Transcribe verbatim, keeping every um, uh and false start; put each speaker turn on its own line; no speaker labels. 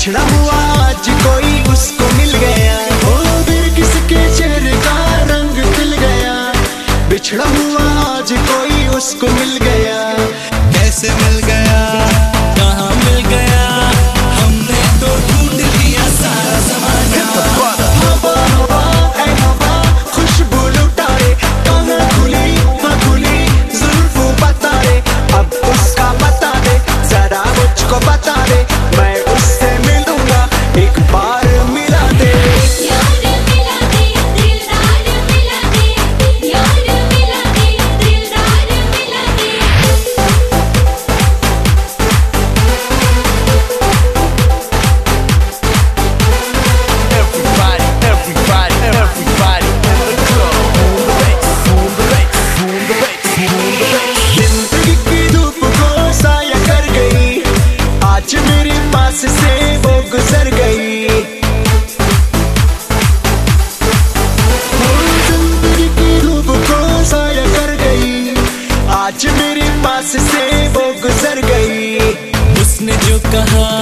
बिछड़ा हुआ आज कोई उसको मिल गया, ओ फिर किसके चेहरे का रंग खिल गया। बिछड़ा हुआ आज कोई उसको मिल गया,
कैसे मिल गया, कहाँ मिल गया, हमने तो ढूंढ लिया सारा ज़माना।
हवा हवा ऐ हवा खुशबू लुटाए, कहाँ खुली हाँ खुली जुल्फों बता रे। अब उसका बता दे जरा मुझको बता दे, मैं उससे मिलूंगा एक बार मिला दे।
यार मिला दे दिलदार मिला दे, यार मिला दे दिलदार मिला दे।
Everybody, everybody, everybody in the club. Boom the bass, boom the bass, boom the bass, boom the bass.
जिंदगी की धूप को साया कर गई, आज मेरे पास से वो गुजर गई। वो जिंदगी की धूप को साया कर गई, आज मेरे पास से वो गुजर गई।
उसने जो कहा